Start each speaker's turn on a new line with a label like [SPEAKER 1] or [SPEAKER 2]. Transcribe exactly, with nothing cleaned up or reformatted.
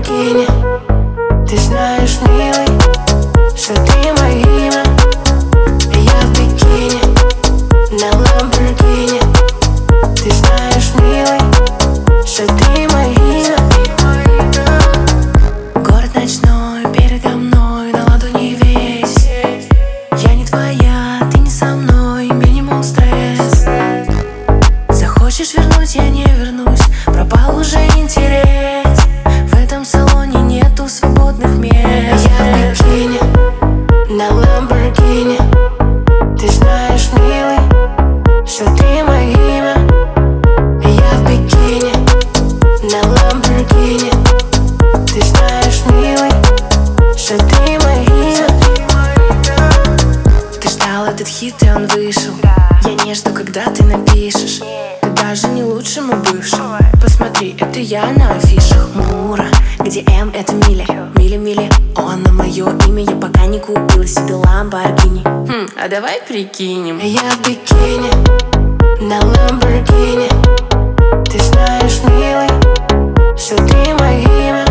[SPEAKER 1] Lamborghini. Ты знаешь, милый, что ты мое имя. Я в бикини на Lamborghini. Ты знаешь, милый, что ты мое имя. Город ночной передо мной, на ладони весь. Я не твоя, ты не со мной, минимум стресс. Захочешь вернуть, я не вернусь, пропал уже интерес. В этом салоне нету свободных мест. Я в бикини на Lamborghini. Ты знаешь, милый, что ты мое имя. Я в бикини на Lamborghini. Ты знаешь, милый, что ты мое имя. Ты ждал этот хит, и он вышел. Я не жду, когда ты напишешь. Ты даже не лучше мой бывший. Посмотри, это я на афишах. Мура, где М это миля. Мили-мили, он на мое имя. Я пока не купила себе Lamborghini. Хм, а давай прикинем. Я в бикини на Lamborghini. Ты знаешь, милый, что ты мое имя.